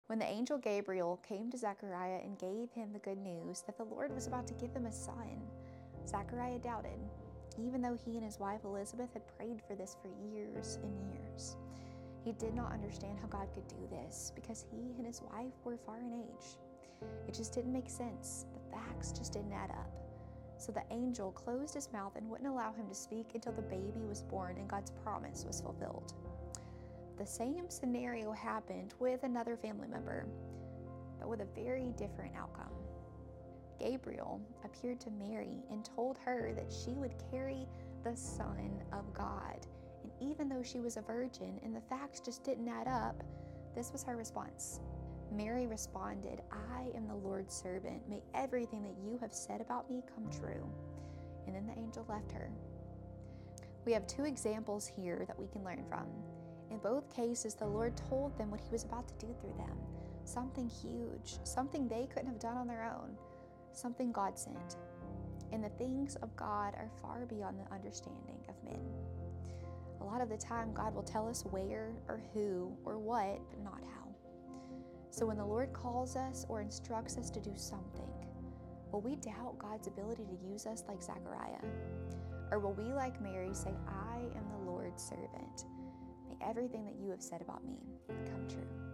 When the angel Gabriel came to Zechariah and gave him the good news that the Lord was about to give him a son, Zechariah doubted, even though he and his wife Elizabeth had prayed for this for years and years. He did not understand how God could do this because he and his wife were far in age. It just didn't make sense. The facts just didn't add up. So the angel closed his mouth and wouldn't allow him to speak until the baby was born and God's promise was fulfilled. The same scenario happened with another family member, but with a very different outcome. Gabriel appeared to Mary and told her that she would carry the Son of God. And even though she was a virgin and the facts just didn't add up, this was her response. Mary responded, "I am the Lord's servant. May everything that you have said about me come true." And then the angel left her. We have two examples here that we can learn from. In both cases, the Lord told them what he was about to do through them. Something huge, something they couldn't have done on their own, something God sent. And the things of God are far beyond the understanding of men. A lot of the time, God will tell us where or who or what, but not how. So when the Lord calls us or instructs us to do something, will we doubt God's ability to use us like Zechariah? Or will we, like Mary, say, "I am the Lord's servant. May everything that you have said about me come true"?